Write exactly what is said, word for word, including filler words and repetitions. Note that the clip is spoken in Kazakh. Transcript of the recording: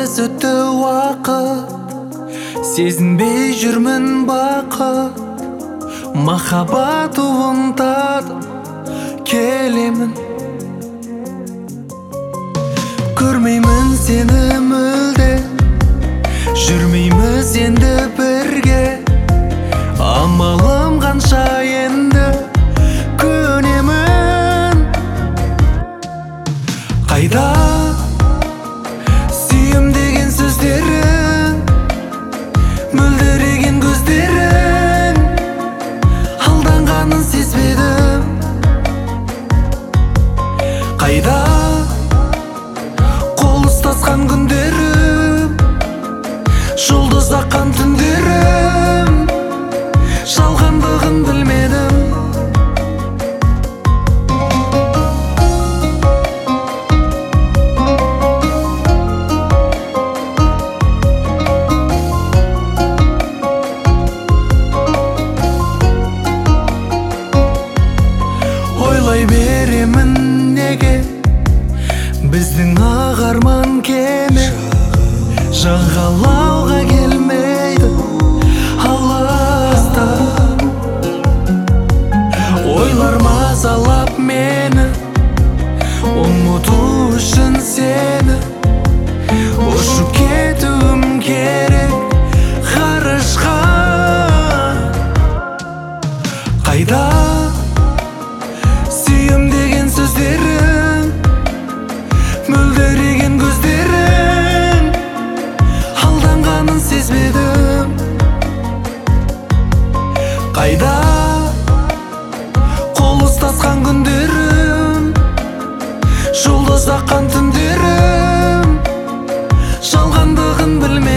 тез өтті уақыт, сезінбей жүрмін бақыт. Махаббат уын татып келемін, көрмеймін сені мүлде, жүрмейміз енді бірге. Амалым қанша енді көнемін. Қайда сүйем деген сөздерің, мөлдіреген көздерің, алданғанын сезбедім. Қайда қол ұстасқан күндерім, жұлдыз аққан түндерім, жалғандығын білмедім. Ойлай беремін неге біздің ақ арман кеме жағалауға келмейді алыста. Ойлар мазалап мені, ұмыту үшін сені, ұшып кетуім керек ғарышқа. Қайда сүйем деген сөздерің, мөлдіреген көздерің, алданғанын сезбедім. Қайда қол ұстасқан күндерім, жұлдыз аққан түндерім, жалғандығын білмедім.